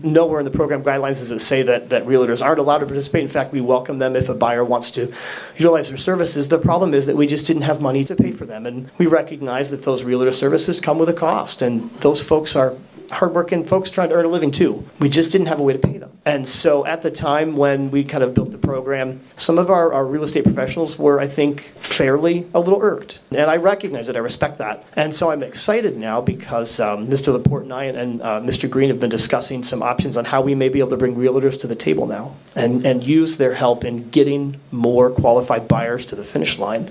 Nowhere in the program guidelines does it say that realtors aren't allowed to participate. In fact, we welcome them if a buyer wants to utilize their services. The problem is that we just didn't have money to pay for them. And we recognize that those realtor services come with a cost. And those folks are hardworking folks trying to earn a living too. We just didn't have a way to pay them. And so at the time when we kind of built the program, some of our real estate professionals were, I think, fairly a little irked. And I recognize that, I respect that. And so I'm excited now because Mr. Laporte and I and Mr. Green have been discussing some options on how we may be able to bring realtors to the table now and use their help in getting more qualified buyers to the finish line.